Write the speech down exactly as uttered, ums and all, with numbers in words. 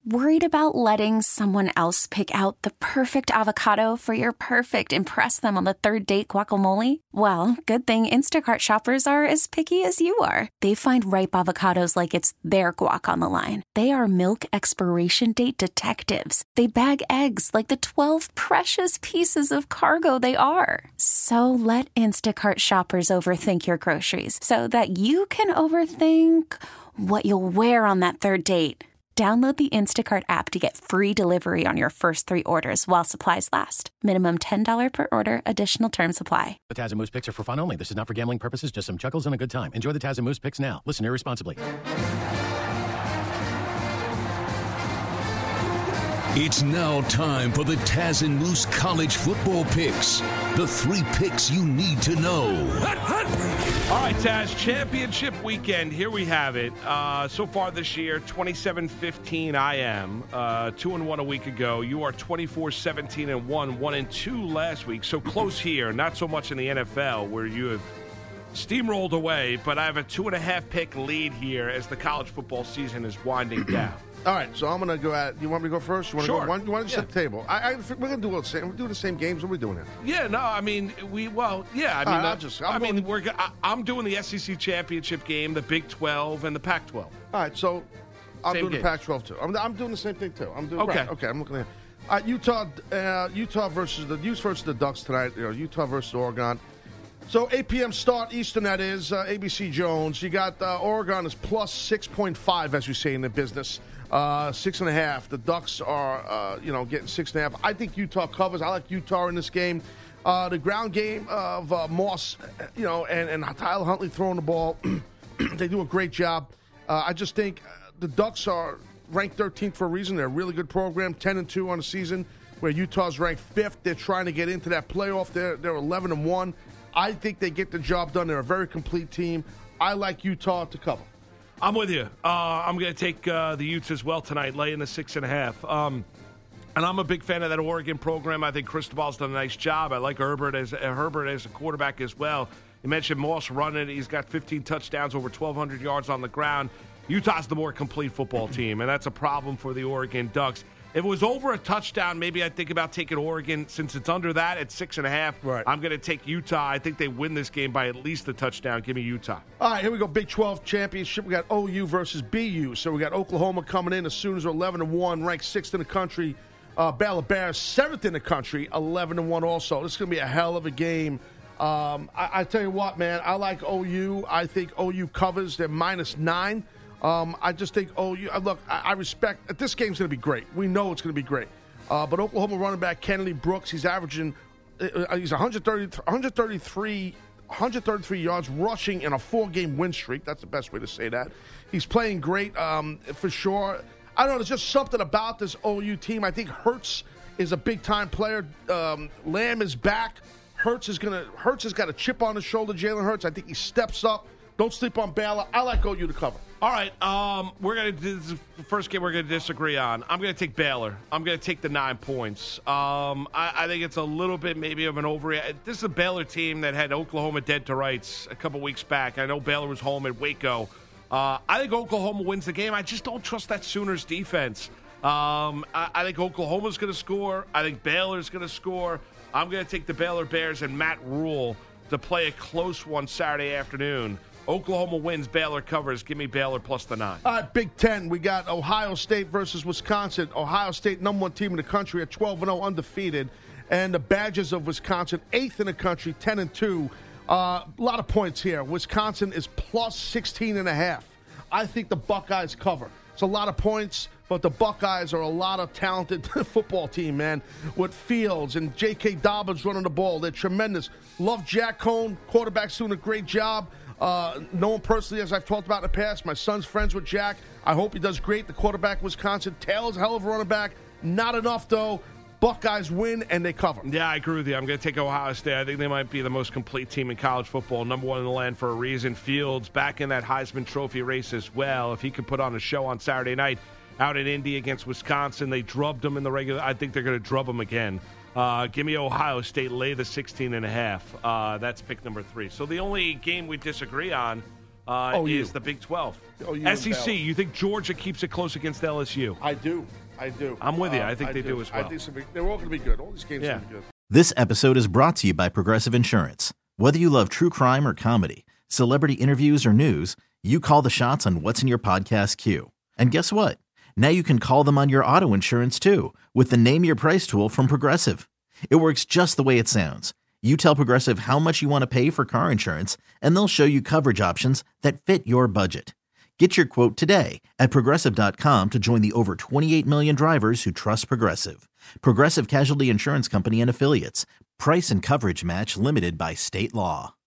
Worried about letting someone else pick out the perfect avocado for your perfect impress them on the third date guacamole? Well, good thing Instacart shoppers are as picky as you are. They find ripe avocados like it's their guac on the line. They are milk expiration date detectives. They bag eggs like the twelve precious pieces of cargo they are. So let Instacart shoppers overthink your groceries so that you can overthink what you'll wear on that third date. Download the Instacart app to get free delivery on your first three orders while supplies last. Minimum ten dollars per order. Additional terms apply. The Taz and Moose picks are for fun only. This is not for gambling purposes, just some chuckles and a good time. Enjoy the Taz and Moose picks now. Listen irresponsibly. It's now time for the Taz and Moose college football picks. The three picks you need to know. All right, Taz, championship weekend. Here we have it. Uh, so far this year, twenty-seven fifteen I am. Uh, two and one a week ago. You are twenty-four seventeen and one, one and two last week. So close here. Not so much in the N F L where you have steamrolled away, but I have a two and a half pick lead here as the college football season is winding down. All right, so I'm going to go at. You want me to go first? You want Sure. to go? Why, why don't you Yeah. set the table? I, I, we're going to do the same. We're doing the same games. What are we doing here? Yeah, no, I mean, we, well, yeah, I mean, right, I'll uh, just- I'm I mean, going- we're, go- I, I'm doing the S E C championship game, the Big twelve, and the Pac twelve. All right, so I'm Same doing game. the Pac twelve too. I'm, I'm doing the same thing too. I'm doing Okay. right, okay. I'm looking at uh, Utah. Uh, Utah versus the Utes versus the Ducks tonight. You know, Utah versus Oregon. So eight p.m. start Eastern. That is uh, A B C Jones. You got uh, Oregon is plus six point five, as we say in the business. Uh, six and a half. The Ducks are, uh, you know, getting six and a half. I think Utah covers. I like Utah in this game. Uh, the ground game of uh, Moss, you know, and, and Tyler Huntley throwing the ball. They do a great job. Uh, I just think the Ducks are ranked thirteenth for a reason. They're a really good program, ten and two on the season, where Utah's ranked fifth. They're trying to get into that playoff. They're, they're eleven and one. I think they get the job done. They're a very complete team. I like Utah to cover. I'm with you. Uh, I'm going to take uh, the Utes as well tonight, laying the six and a half. Um, and I'm a big fan of that Oregon program. I think Cristobal's done a nice job. I like Herbert as uh, Herbert as a quarterback as well. You mentioned Moss running. He's got fifteen touchdowns, over twelve hundred yards on the ground. Utah's the more complete football team, and that's a problem for the Oregon Ducks. If it was over a touchdown, maybe I'd think about taking Oregon. Since it's under that at six and a half, Right. I'm going to take Utah. I think they win this game by at least a touchdown. Give me Utah. All right, here we go. Big twelve championship. We got O U versus B U. So we got Oklahoma coming in as soon as they're eleven and one, ranked sixth in the country. Uh, Baylor Bears seventh in the country, eleven and one also. This is going to be a hell of a game. Um, I, I tell you what, man, I like O U. I think O U covers. They're minus nine. Um, I just think O U. Uh, look, I, I respect. This game's going to be great. We know it's going to be great. Uh, but Oklahoma running back Kennedy Brooks, he's averaging. Uh, he's one thirty, one thirty-three. one thirty-three yards rushing in a four-game win streak. That's the best way to say that. He's playing great um, for sure. I don't know. There's just something about this O U team. I think Hurts is a big-time player. Um, Lamb is back. Hurts is gonna. Hurts has got a chip on his shoulder. Jalen Hurts. I think he steps up. Don't sleep on Baylor. I like O U to cover. All right, um, we're gonna do this is the first game we're gonna disagree on. I'm gonna take Baylor. I'm gonna take the nine points. Um, I, I think it's a little bit maybe of an overreaction. This is a Baylor team that had Oklahoma dead to rights a couple weeks back. I know Baylor was home at Waco. Uh, I think Oklahoma wins the game. I just don't trust that Sooners defense. Um, I, I think Oklahoma's gonna score. I think Baylor's gonna score. I'm gonna take the Baylor Bears and Matt Rule to play a close one Saturday afternoon. Oklahoma wins, Baylor covers. Give me Baylor plus the nine. All right, Big Ten. We got Ohio State versus Wisconsin. Ohio State, number one team in the country at twelve and oh, undefeated. And the Badgers of Wisconsin, eighth in the country, ten and two. Uh, a lot of points here. Wisconsin is plus sixteen and a half. I think the Buckeyes cover. It's a lot of points, but the Buckeyes are a lot of talented football team, man, with Fields and J K. Dobbins running the ball. They're tremendous. Love Jack Cohn. Quarterback's doing a great job. Uh, know him personally, as I've talked about in the past. My son's friends with Jack. I hope he does great. The quarterback, Wisconsin. Taylor's a hell of a running back. Not enough, though. Buckeyes win, and they cover. Yeah, I agree with you. I'm going to take Ohio State. I think they might be the most complete team in college football, number one in the land for a reason. Fields back in that Heisman Trophy race as well. If he could put on a show on Saturday night out in Indy against Wisconsin, they drubbed them in the regular. I think they're going to drub them again. Uh, give me Ohio State, lay the sixteen and a half. Uh, that's pick number three. So the only game we disagree on uh, O U. is the Big twelve. O U S E C, and you think Georgia keeps it close against L S U? I do. I do. I'm with you. Uh, I think they do as well. I think so. They're all going to be good. All these games Yeah. are going to be good. This episode is brought to you by Progressive Insurance. Whether you love true crime or comedy, celebrity interviews or news, you call the shots on what's in your podcast queue. And guess what? Now you can call them on your auto insurance too with the Name Your Price tool from Progressive. It works just the way it sounds. You tell Progressive how much you want to pay for car insurance, and they'll show you coverage options that fit your budget. Get your quote today at Progressive dot com to join the over twenty-eight million drivers who trust Progressive. Progressive Casualty Insurance Company and Affiliates. Price and coverage match limited by state law.